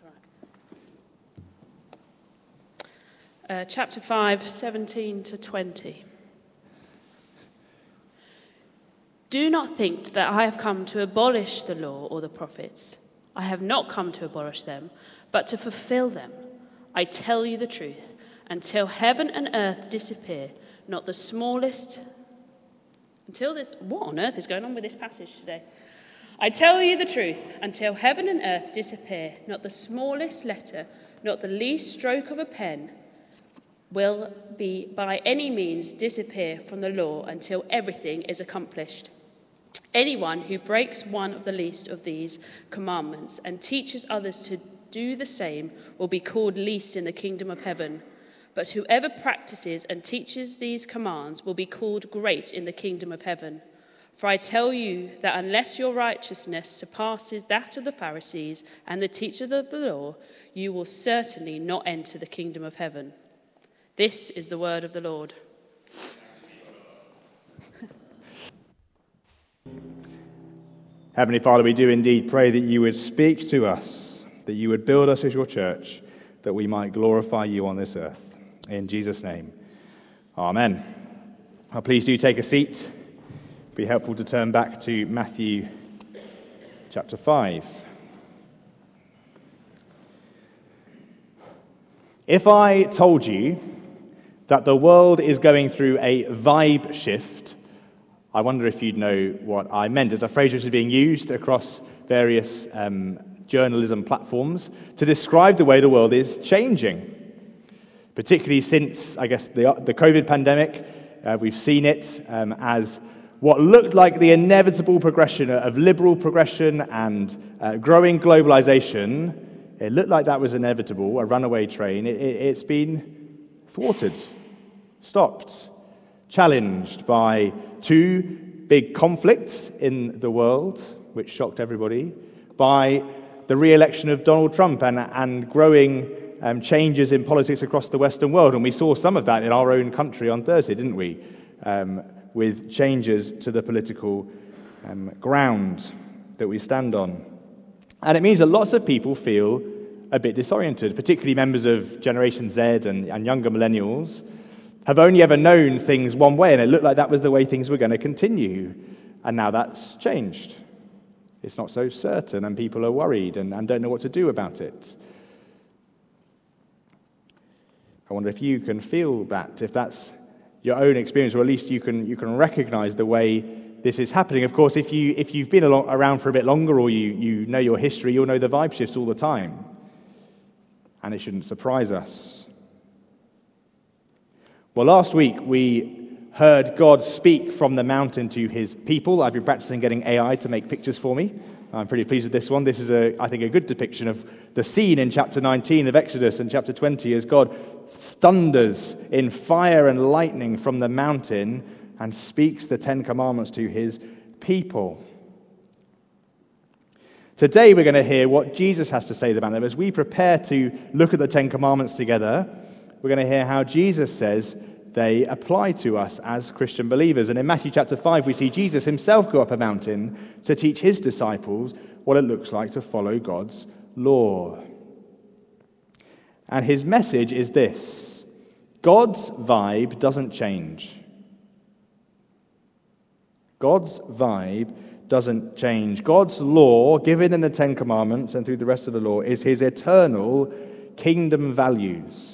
That's all right. Chapter 5, 17 to 20. Do not think that I have come to abolish the law or the prophets. I have not come to abolish them, but to fulfill them. I tell you the truth, until heaven and earth disappear, not the smallest... What on earth is going on with this passage today? I tell you the truth, until heaven and earth disappear, not the smallest letter, not the least stroke of a pen will be by any means disappear from the law until everything is accomplished. Anyone who breaks one of the least of these commandments and teaches others to do the same will be called least in the kingdom of heaven. But whoever practices and teaches these commands will be called great in the kingdom of heaven. For I tell you that unless your righteousness surpasses that of the Pharisees and the teachers of the law, you will certainly not enter the kingdom of heaven. This is the word of the Lord. Heavenly Father, we do indeed pray that you would speak to us, that you would build us as your church, that we might glorify you on this earth. In Jesus' name, amen. Well, please do take a seat. It'd be helpful to turn back to Matthew chapter 5. If I told you that the world is going through a vibe shift, I wonder if you'd know what I meant. It's a phrase which is being used across various journalism platforms to describe the way the world is changing. Particularly since, I guess, the COVID pandemic, we've seen it as what looked like the inevitable progression of liberal progression and growing globalization. It looked like that was inevitable, a runaway train. It's been thwarted, stopped, challenged by two big conflicts in the world, which shocked everybody, by the re-election of Donald Trump and growing changes in politics across the Western world. And we saw some of that in our own country on Thursday, didn't we? With changes to the political ground that we stand on. And it means that lots of people feel a bit disoriented, particularly members of Generation Z and younger millennials have only ever known things one way, and it looked like that was the way things were going to continue. And now that's changed. It's not so certain, and people are worried and don't know what to do about it. I wonder if you can feel that, if that's your own experience, or at least you can recognize the way this is happening. Of course, if you've been around for a bit longer, or you know your history, you'll know the vibe shifts all the time. And it shouldn't surprise us. Well, last week we heard God speak from the mountain to his people. I've been practicing getting AI to make pictures for me. I'm pretty pleased with this one. This is, I think, a good depiction of the scene in chapter 19 of Exodus and chapter 20 as God thunders in fire and lightning from the mountain and speaks the Ten Commandments to his people. Today we're going to hear what Jesus has to say about them. As we prepare to look at the Ten Commandments together, we're going to hear how Jesus says they apply to us as Christian believers. And in Matthew chapter 5, we see Jesus himself go up a mountain to teach his disciples what it looks like to follow God's law. And his message is this: God's vibe doesn't change. God's vibe doesn't change. God's law, given in the Ten Commandments and through the rest of the law, is his eternal kingdom values.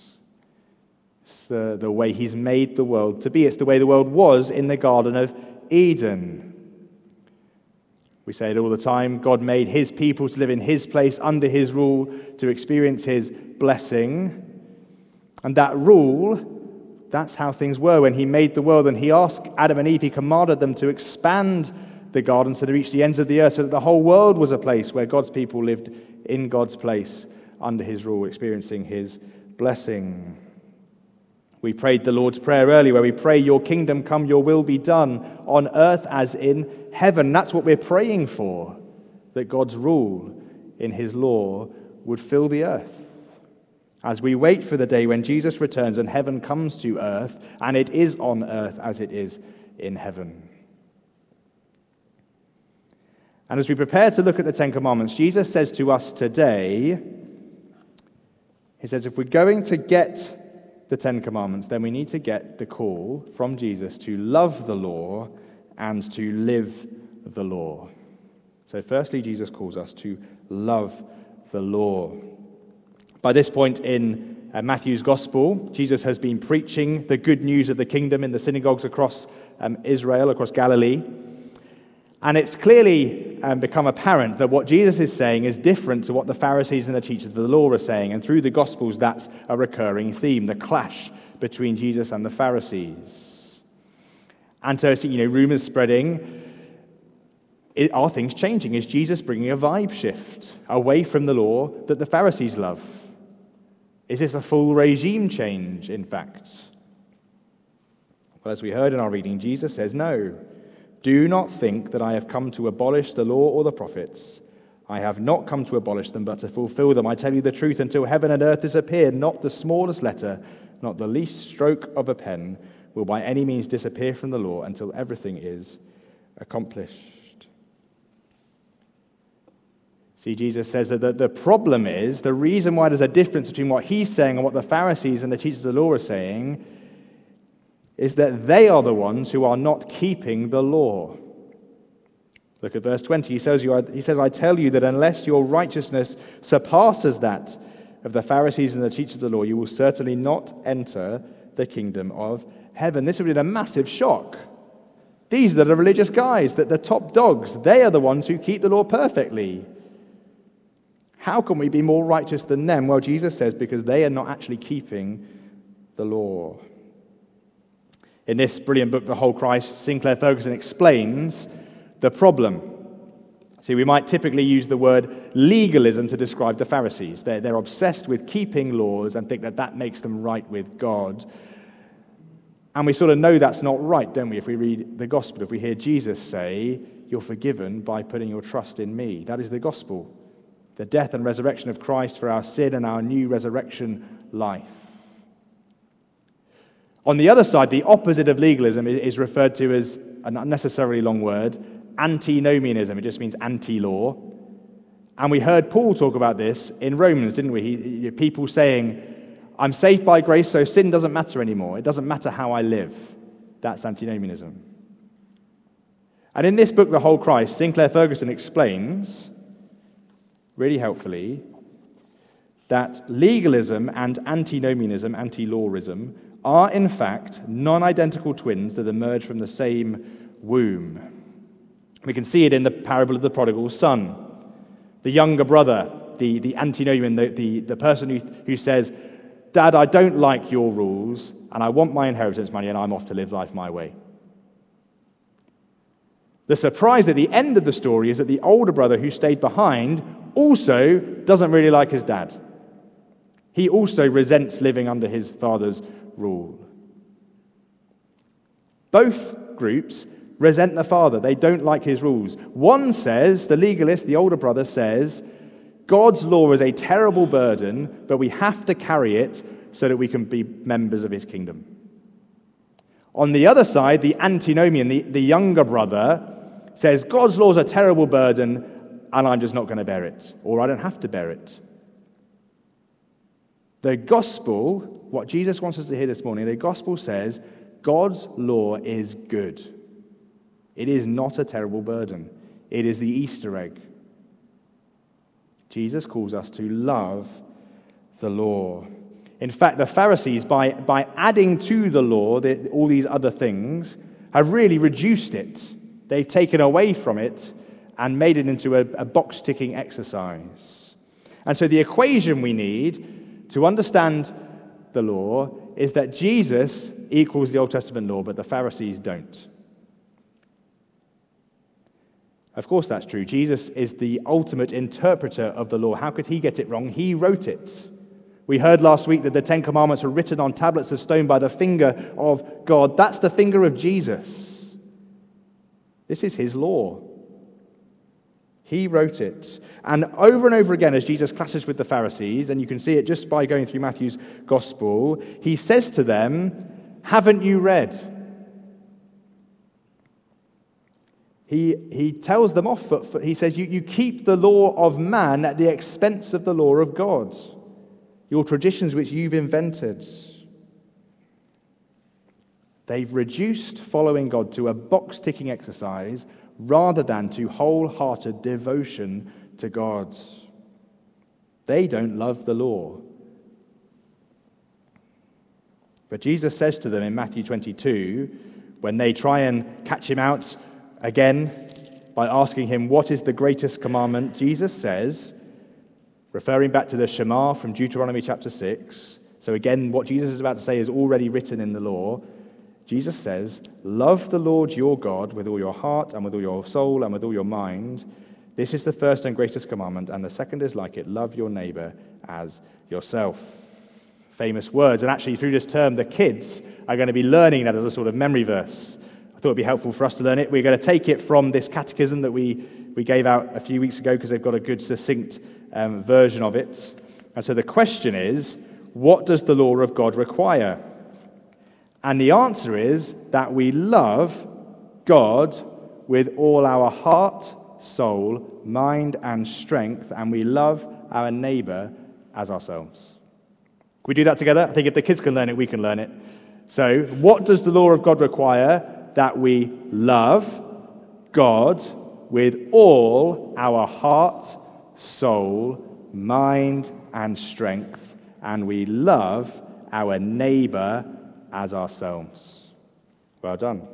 The way he's made the world to be. It's the way the world was in the Garden of Eden. We say it all the time. God made his people to live in his place, under his rule, to experience his blessing. And that rule, that's how things were when he made the world. And he asked Adam and Eve, he commanded them to expand the garden so to reach the ends of the earth, so that the whole world was a place where God's people lived in God's place, under his rule, experiencing his blessing. We prayed the Lord's Prayer earlier, where we pray, your kingdom come, your will be done on earth as in heaven. That's what we're praying for, that God's rule in his law would fill the earth. As we wait for the day when Jesus returns and heaven comes to earth, and it is on earth as it is in heaven. And as we prepare to look at the Ten Commandments, Jesus says to us today, he says, if we're going to get the Ten Commandments, then we need to get the call from Jesus to love the law and to live the law. So firstly, Jesus calls us to love the law. By this point in Matthew's Gospel, Jesus has been preaching the good news of the kingdom in the synagogues across Israel, across Galilee. And it's clearly become apparent that what Jesus is saying is different to what the Pharisees and the teachers of the law are saying. And through the Gospels, that's a recurring theme, the clash between Jesus and the Pharisees. And so, rumors spreading. Are things changing? Is Jesus bringing a vibe shift away from the law that the Pharisees love? Is this a full regime change, in fact? Well, as we heard in our reading, Jesus says, no. Do not think that I have come to abolish the law or the prophets. I have not come to abolish them, but to fulfill them. I tell you the truth, until heaven and earth disappear, not the smallest letter, not the least stroke of a pen, will by any means disappear from the law until everything is accomplished. See, Jesus says that the problem is, the reason why there's a difference between what he's saying and what the Pharisees and the teachers of the law are saying is that they are the ones who are not keeping the law. Look at verse 20. He says, I tell you that unless your righteousness surpasses that of the Pharisees and the teachers of the law, you will certainly not enter the kingdom of heaven. This would be a massive shock. These are the religious guys, that the top dogs, they are the ones who keep the law perfectly. How can we be more righteous than them? Well, Jesus says because they are not actually keeping the law. In this brilliant book, The Whole Christ, Sinclair Ferguson explains the problem. See, we might typically use the word legalism to describe the Pharisees. They're obsessed with keeping laws and think that makes them right with God. And we sort of know that's not right, don't we? If we read the gospel, if we hear Jesus say, you're forgiven by putting your trust in me. That is the gospel. The death and resurrection of Christ for our sin and our new resurrection life. On the other side, the opposite of legalism is referred to as, an unnecessarily long word, antinomianism. It just means anti-law. And we heard Paul talk about this in Romans, didn't we? People saying, I'm saved by grace, so sin doesn't matter anymore. It doesn't matter how I live. That's antinomianism. And in this book, The Whole Christ, Sinclair Ferguson explains, really helpfully, that legalism and antinomianism, anti-lawism, are in fact non-identical twins that emerge from the same womb. We can see it in the parable of the prodigal son. The younger brother, the antinomian, the person who says, Dad, I don't like your rules, and I want my inheritance money, and I'm off to live life my way. The surprise at the end of the story is that the older brother who stayed behind also doesn't really like his dad. He also resents living under his father's rule. Both groups resent the father. They don't like his rules. One says, the legalist, the older brother says, God's law is a terrible burden, but we have to carry it so that we can be members of his kingdom. On the other side, the antinomian, the younger brother, says, God's law is a terrible burden, and I'm just not going to bear it, or I don't have to bear it. The gospel, what Jesus wants us to hear this morning, the gospel says God's law is good. It is not a terrible burden. It is the Easter egg. Jesus calls us to love the law. In fact, the Pharisees, by adding to the law all these other things, have really reduced it. They've taken away from it and made it into a box-ticking exercise. And so the equation we need to understand the law is that Jesus equals the Old Testament law, but the Pharisees don't. Of course that's true. Jesus is the ultimate interpreter of the law. How could he get it wrong? He wrote it. We heard last week that the Ten Commandments were written on tablets of stone by the finger of God. That's the finger of Jesus. This is his law. He wrote it. And over again, as Jesus clashes with the Pharisees, and you can see it just by going through Matthew's gospel, he says to them, haven't you read? He tells them off. He says, you keep the law of man at the expense of the law of God, your traditions which you've invented. They've reduced following God to a box-ticking exercise rather than to wholehearted devotion to God. They don't love the law. But Jesus says to them in Matthew 22, when they try and catch him out again by asking him, what is the greatest commandment? Jesus says, referring back to the Shema from Deuteronomy chapter 6, so again, what Jesus is about to say is already written in the law. Jesus says, love the Lord your God with all your heart and with all your soul and with all your mind. This is the first and greatest commandment, and the second is like it, love your neighbor as yourself. Famous words, and actually through this term, the kids are going to be learning that as a sort of memory verse. I thought it would be helpful for us to learn it. We're going to take it from this catechism that we gave out a few weeks ago because they've got a good, succinct version of it. And so the question is, what does the law of God require? And the answer is that we love God with all our heart, soul, mind, and strength, and we love our neighbor as ourselves. Can we do that together? I think if the kids can learn it, we can learn it. So, what does the law of God require? That we love God with all our heart, soul, mind, and strength, and we love our neighbor as ourselves. Well done.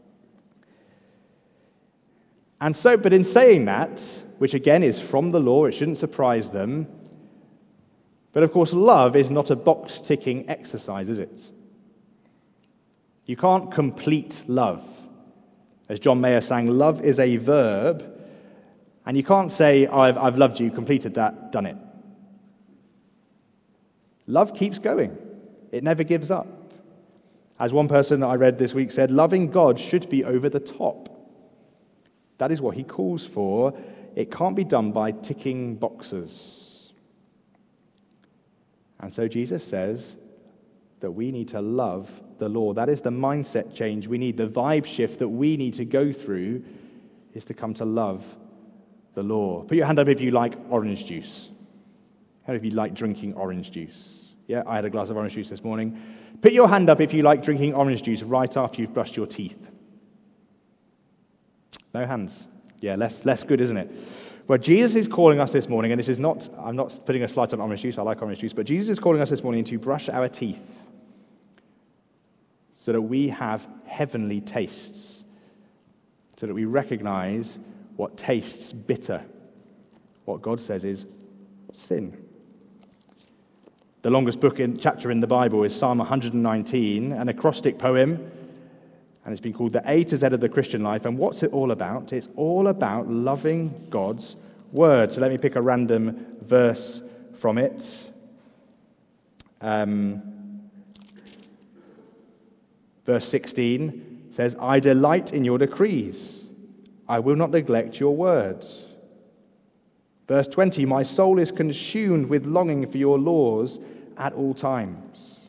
And so, but in saying that, which again is from the law, it shouldn't surprise them, but of course love is not a box-ticking exercise, is it? You can't complete love. As John Mayer sang, love is a verb, and you can't say, I've loved you, completed that, done it. Love keeps going. It never gives up. As one person that I read this week said, loving God should be over the top. That is what he calls for. It can't be done by ticking boxes. And so Jesus says that we need to love the law. That is the mindset change we need. The vibe shift that we need to go through is to come to love the law. Put your hand up if you like orange juice. How many of you like drinking orange juice? Yeah, I had a glass of orange juice this morning. Put your hand up if you like drinking orange juice right after you've brushed your teeth. No hands. Yeah, less good, isn't it? Well, Jesus is calling us this morning, and this is not, I'm not putting a slight on orange juice, I like orange juice, but Jesus is calling us this morning to brush our teeth so that we have heavenly tastes, so that we recognize what tastes bitter. What God says is sin. The longest chapter in the Bible is Psalm 119, an acrostic poem, and it's been called the A to Z of the Christian life. And what's it all about? It's all about loving God's word. So let me pick a random verse from it. Verse 16 says, I delight in your decrees. I will not neglect your words. Verse 20, my soul is consumed with longing for your laws at all times.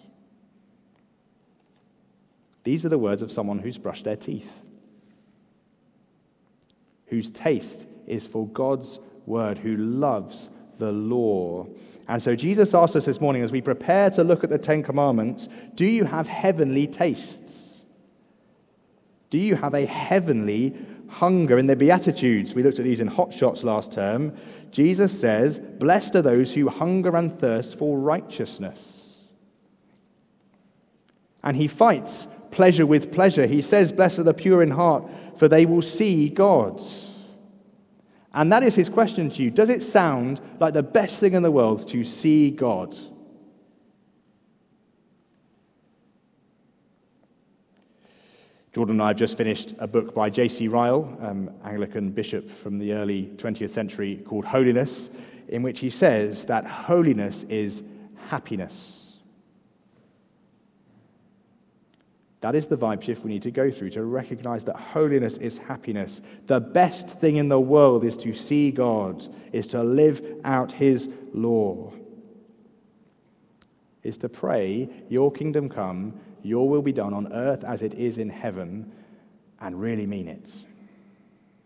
These are the words of someone who's brushed their teeth, whose taste is for God's word, who loves the law. And so Jesus asks us this morning, as we prepare to look at the Ten Commandments, do you have heavenly tastes? Do you have a heavenly hunger? In the Beatitudes, we looked at these in Hot Shots last term, Jesus says, blessed are those who hunger and thirst for righteousness. And he fights pleasure with pleasure. He says, blessed are the pure in heart, for they will see God. And that is his question to you. Does it sound like the best thing in the world to see God? Jordan and I have just finished a book by J.C. Ryle, Anglican bishop from the early 20th century, called Holiness, in which he says that holiness is happiness. That is the vibe shift we need to go through, to recognize that holiness is happiness. The best thing in the world is to see God, is to live out his law, is to pray, your kingdom come, your will be done on earth as it is in heaven, and really mean it.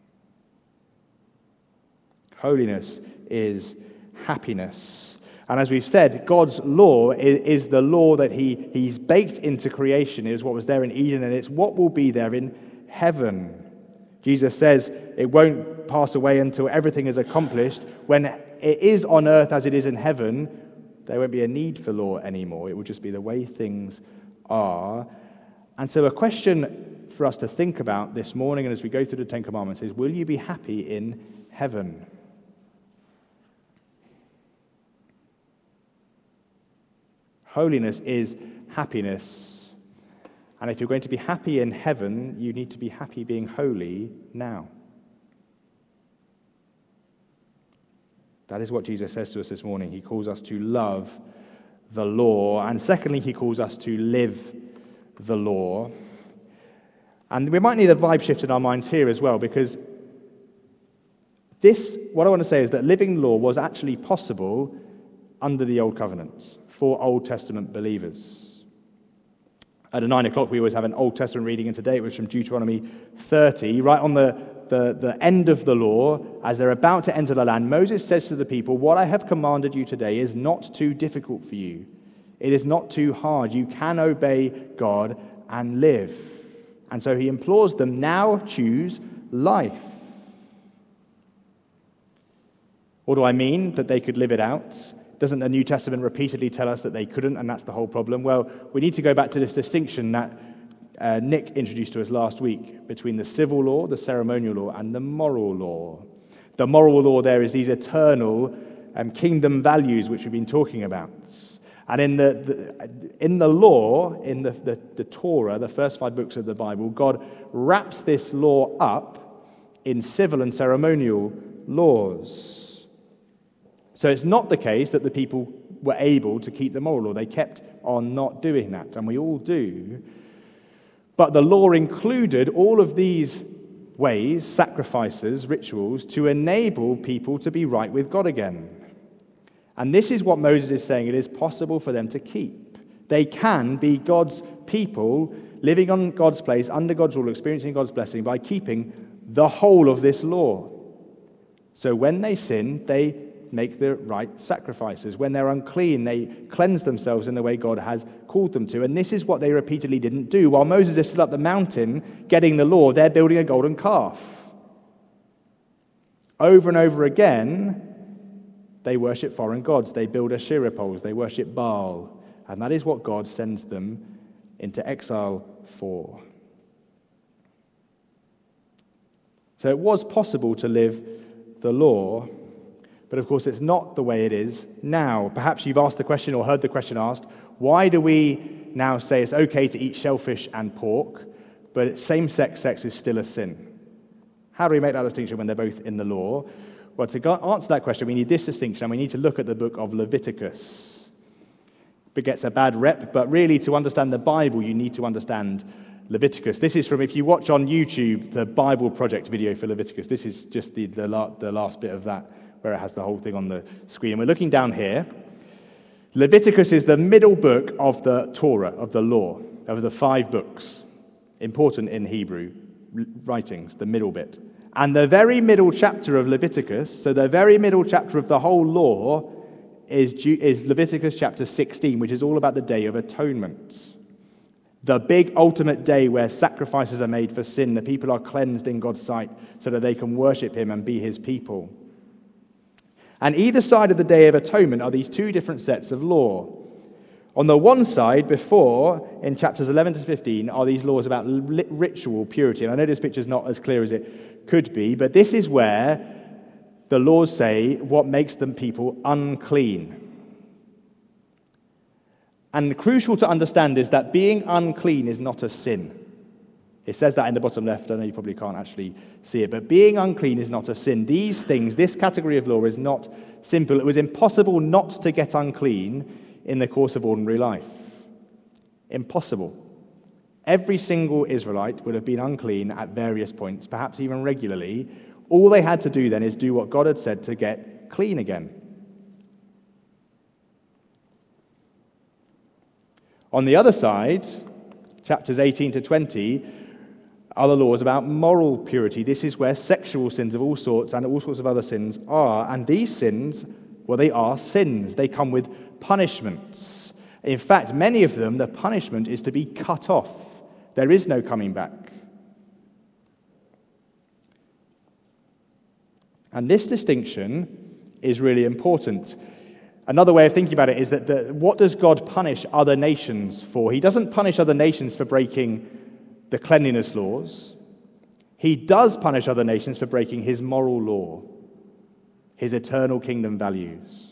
Holiness is happiness. And as we've said, God's law is the law that he's baked into creation. It is what was there in Eden, and it's what will be there in heaven. Jesus says it won't pass away until everything is accomplished. When it is on earth as it is in heaven, there won't be a need for law anymore. It will just be the way things are. And so a question for us to think about this morning and as we go through the Ten Commandments is, will you be happy in heaven? Holiness is happiness. And if you're going to be happy in heaven, you need to be happy being holy now. That is what Jesus says to us this morning. He calls us to love the law. And secondly, he calls us to live the law. And we might need a vibe shift in our minds here as well, because what I want to say is that living law was actually possible under the Old Covenant for Old Testament believers. At 9 o'clock, we always have an Old Testament reading, and today it was from Deuteronomy 30, right on the end of the law. As they're about to enter the land, Moses says to the people, "What I have commanded you today is not too difficult for you. It is not too hard. You can obey God and live." And so he implores them, now choose life. What do I mean? That they could live it out? Doesn't the New Testament repeatedly tell us that they couldn't, and that's the whole problem? Well, we need to go back to this distinction that Nick introduced to us last week between the civil law, the ceremonial law, and the moral law. The moral law there is these eternal kingdom values which we've been talking about. And in the law, in the Torah, the first 5 books of the Bible, God wraps this law up in civil and ceremonial laws. So it's not the case that the people were able to keep the moral law. They kept on not doing that, and we all do. But the law included all of these ways, sacrifices, rituals, to enable people to be right with God again. And this is what Moses is saying it is possible for them to keep. They can be God's people, living on God's place, under God's rule, experiencing God's blessing by keeping the whole of this law. So when they sin, they make the right sacrifices. When they're unclean, they cleanse themselves in the way God has called them to. And this is what they repeatedly didn't do. While Moses is still up the mountain getting the law, they're building a golden calf. Over and over again, they worship foreign gods. They build Asherah poles. They worship Baal. And that is what God sends them into exile for. So it was possible to live the law, but of course, it's not the way it is now. Perhaps you've asked the question or heard the question asked, why do we now say it's okay to eat shellfish and pork, but same-sex sex is still a sin? How do we make that distinction when they're both in the law? Well, to answer that question, we need this distinction, and we need to look at the book of Leviticus. It gets a bad rep, but really to understand the Bible, you need to understand Leviticus. This is from, if you watch on YouTube, the Bible Project video for Leviticus. This is just the last bit of that, where it has the whole thing on the screen. And we're looking down here. Leviticus is the middle book of the Torah, of the law, of the 5 books, important in Hebrew writings, the middle bit. And the very middle chapter of Leviticus, so the very middle chapter of the whole law, is Leviticus chapter 16, which is all about the Day of Atonement. The big ultimate day where sacrifices are made for sin, the people are cleansed in God's sight so that they can worship him and be his people. And either side of the Day of Atonement are these 2 different sets of law. On the one side, before, in chapters 11 to 15, are these laws about ritual purity. And I know this picture's not as clear as it could be, but this is where the laws say what makes them people unclean. And crucial to understand is that being unclean is not a sin. It says that in the bottom left. I know you probably can't actually see it, but being unclean is not a sin. These things, this category of law is not simple. It was impossible not to get unclean in the course of ordinary life. Impossible. Every single Israelite would have been unclean at various points, perhaps even regularly. All they had to do then is do what God had said to get clean again. On the other side, chapters 18 to 20, Other laws about moral purity. This is where sexual sins of all sorts and all sorts of other sins are. And these sins, well, they are sins. They come with punishments. In fact, many of them, the punishment is to be cut off. There is no coming back. And this distinction is really important. Another way of thinking about it is that what does God punish other nations for? He doesn't punish other nations for breaking the cleanliness laws. He does punish other nations for breaking his moral law, his eternal kingdom values.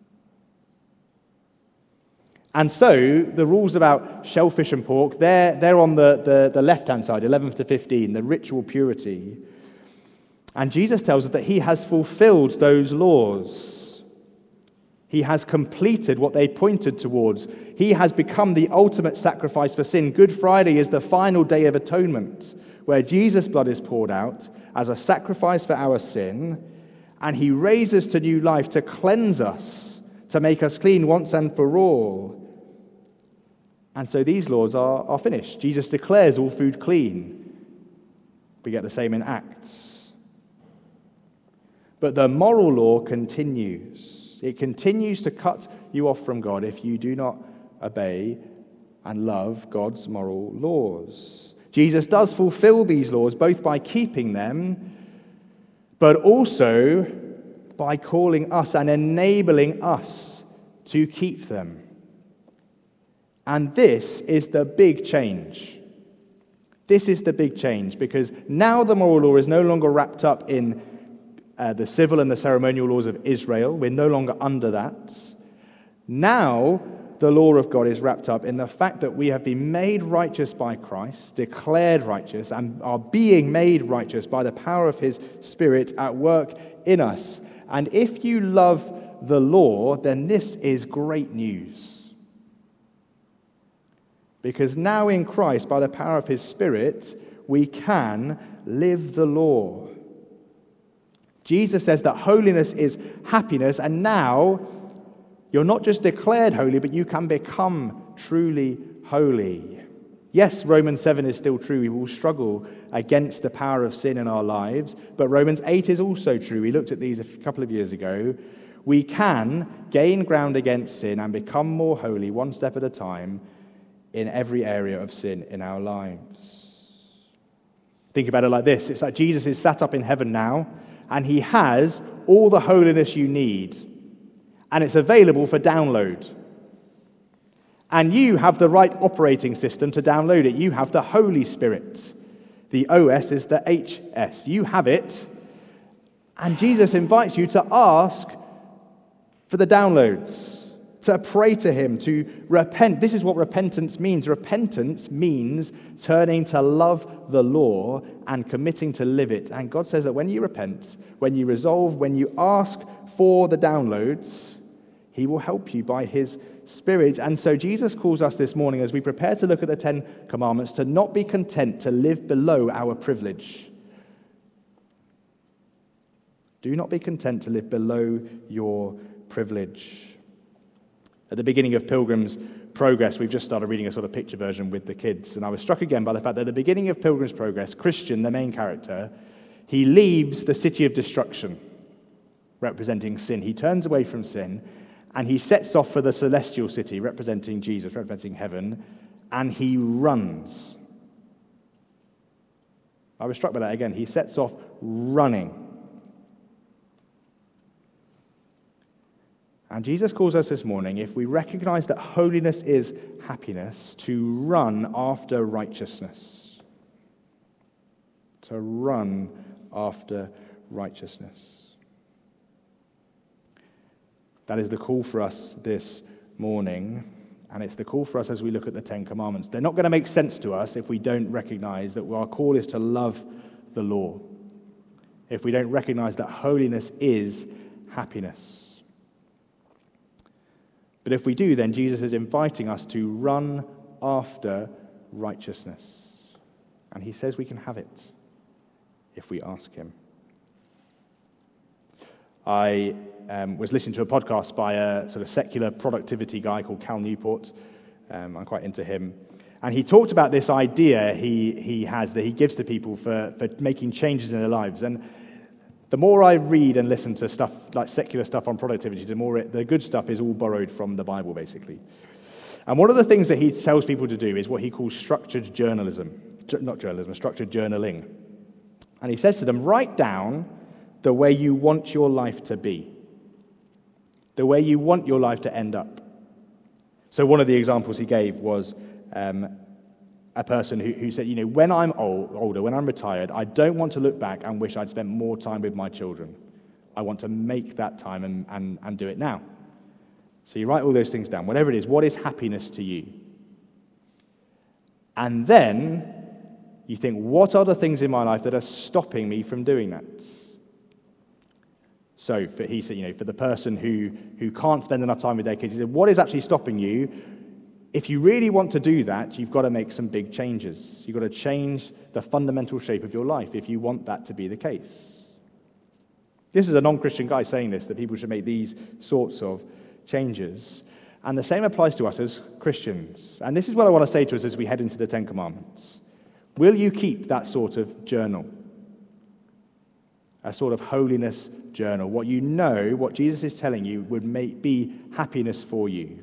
And so the rules about shellfish and pork, they're on the left-hand side, 11 to 15, the ritual purity. And Jesus tells us that he has fulfilled those laws. He has completed what they pointed towards. He has become the ultimate sacrifice for sin. Good Friday is the final day of atonement, where Jesus' blood is poured out as a sacrifice for our sin, and he raises to new life to cleanse us, to make us clean once and for all. And so these laws are finished. Jesus declares all food clean. We get the same in Acts. But the moral law continues. It continues to cut you off from God if you do not obey and love God's moral laws. Jesus does fulfill these laws both by keeping them, but also by calling us and enabling us to keep them. And this is the big change. This is the big change, because now the moral law is no longer wrapped up in the civil and the ceremonial laws of Israel. We're no longer under that. Now, the law of God is wrapped up in the fact that we have been made righteous by Christ, declared righteous, and are being made righteous by the power of his Spirit at work in us. And if you love the law, then this is great news. Because now in Christ, by the power of his Spirit, we can live the law. Jesus says that holiness is happiness, and now you're not just declared holy, but you can become truly holy. Yes, Romans 7 is still true. We will struggle against the power of sin in our lives, but Romans 8 is also true. We looked at these a couple of years ago. We can gain ground against sin and become more holy one step at a time in every area of sin in our lives. Think about it like this. It's like Jesus is sat up in heaven now, and he has all the holiness you need, and it's available for download. And you have the right operating system to download it. You have the Holy Spirit. The OS is the HS. You have it, and Jesus invites you to ask for the downloads, to pray to him, to repent. This is what repentance means. Repentance means turning to love the law and committing to live it. And God says that when you repent, when you resolve, when you ask for the downloads, he will help you by his Spirit. And so Jesus calls us this morning, as we prepare to look at the Ten Commandments, to not be content to live below our privilege. Do not be content to live below your privilege. At the beginning of Pilgrim's Progress, we've just started reading a sort of picture version with the kids, and I was struck again by the fact that at the beginning of Pilgrim's Progress, Christian, the main character, he leaves the city of destruction, representing sin. He turns away from sin, and he sets off for the celestial city, representing Jesus, representing heaven, and he runs. I was struck by that again. He sets off running. And Jesus calls us this morning, if we recognize that holiness is happiness, to run after righteousness. To run after righteousness. That is the call for us this morning, and it's the call for us as we look at the Ten Commandments. They're not going to make sense to us if we don't recognize that our call is to love the law. If we don't recognize that holiness is happiness. But if we do, then Jesus is inviting us to run after righteousness. And he says we can have it if we ask him. I was listening to a podcast by a sort of secular productivity guy called Cal Newport. I'm quite into him. And he talked about this idea he has that he gives to people for making changes in their lives. And the more I read and listen to stuff like secular stuff on productivity, the good stuff is all borrowed from the Bible, basically. And one of the things that he tells people to do is what he calls structured journalism. Structured journaling. And he says to them, write down the way you want your life to be, the way you want your life to end up. So one of the examples he gave was a person who said, when I'm older, when I'm retired, I don't want to look back and wish I'd spent more time with my children. I want to make that time and do it now. So you write all those things down, whatever it is. What is happiness to you? And then you think, what are the things in my life that are stopping me from doing that? So he said, for the person who can't spend enough time with their kids, he said, what is actually stopping you? If you really want to do that, you've got to make some big changes. You've got to change the fundamental shape of your life if you want that to be the case. This is a non-Christian guy saying this, that people should make these sorts of changes. And the same applies to us as Christians. And this is what I want to say to us as we head into the Ten Commandments. Will you keep that sort of journal? A sort of holiness journal. What you know, what Jesus is telling you would be happiness for you.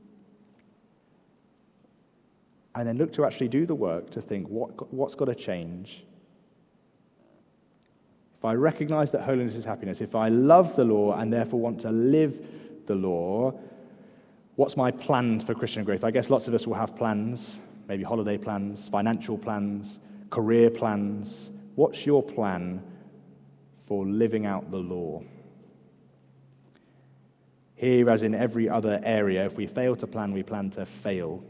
And then look to actually do the work to think, what's got to change? If I recognize that holiness is happiness, if I love the law and therefore want to live the law, what's my plan for Christian growth? I guess lots of us will have plans, maybe holiday plans, financial plans, career plans. What's your plan for living out the law? Here, as in every other area, if we fail to plan, we plan to fail.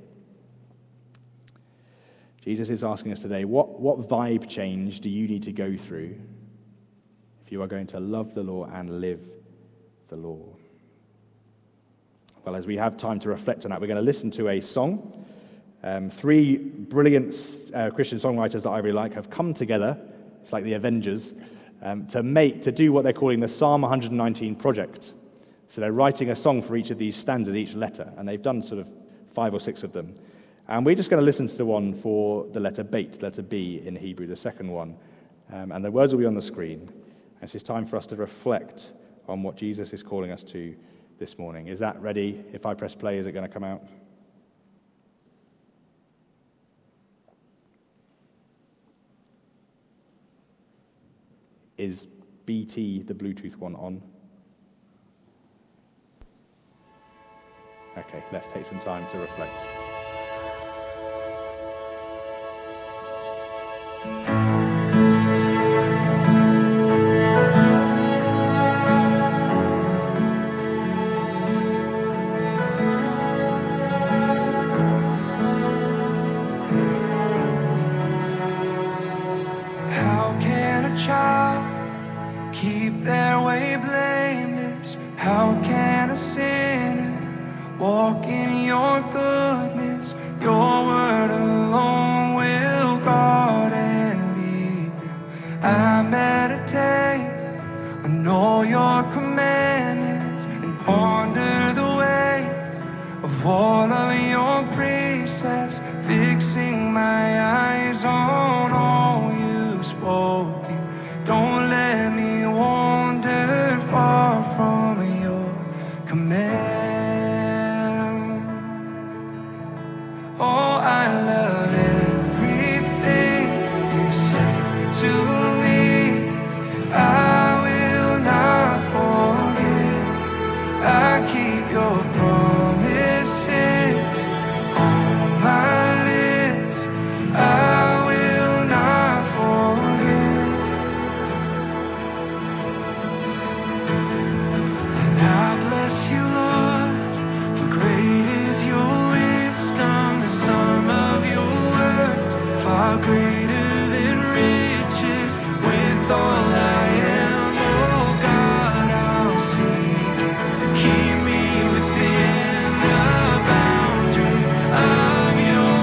Jesus is asking us today, what vibe change do you need to go through if you are going to love the law and live the law? Well, as we have time to reflect on that, we're going to listen to a song. Three brilliant Christian songwriters that I really like have come together, it's like the Avengers, to do what they're calling the Psalm 119 project. So they're writing a song for each of these stanzas, each letter, and they've done sort of 5 or 6 of them. And we're just going to listen to the one for the letter Beit, letter B in Hebrew, the second one. And the words will be on the screen. And so it's time for us to reflect on what Jesus is calling us to this morning. Is that ready? If I press play, is it going to come out? Is BT, the Bluetooth one, on? Okay, let's take some time to reflect. How can a child keep their way blameless? How can a sinner walk in your goodness? Your word alone will guard and lead them. I meditate on all your commandments and ponder the ways of all of your precepts, fixing my eyes on all you've spoken. Don't let me wander far from your command. Oh, I love everything you say to me. I will not forget. I keep your promises on my lips. I will not forget. And I bless you, Lord, for great is your wisdom. The sum of your words, far greater than riches. With all I am, oh God, I'll seek you. Keep me within the boundaries of your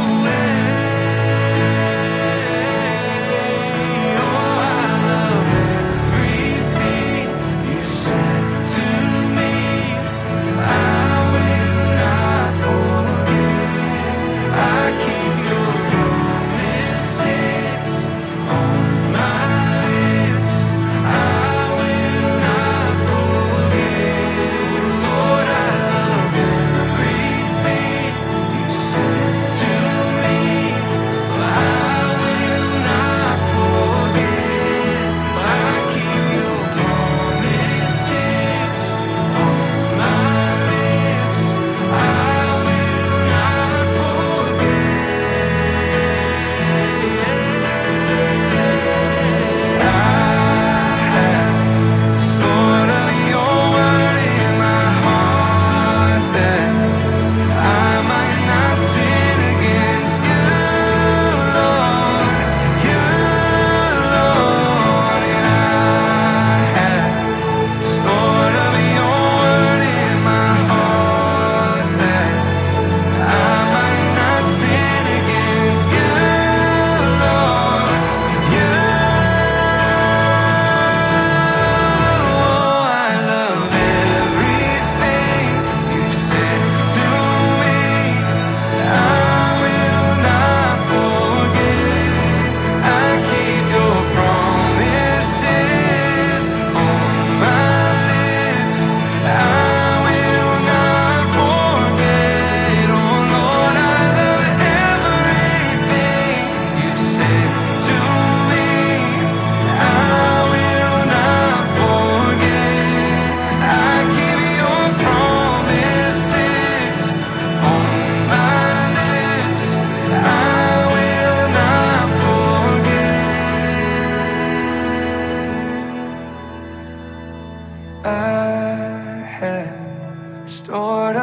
way. Oh, I love everything you said to me.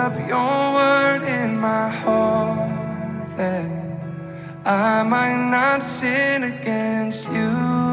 up your word in my heart, that I might not sin against you.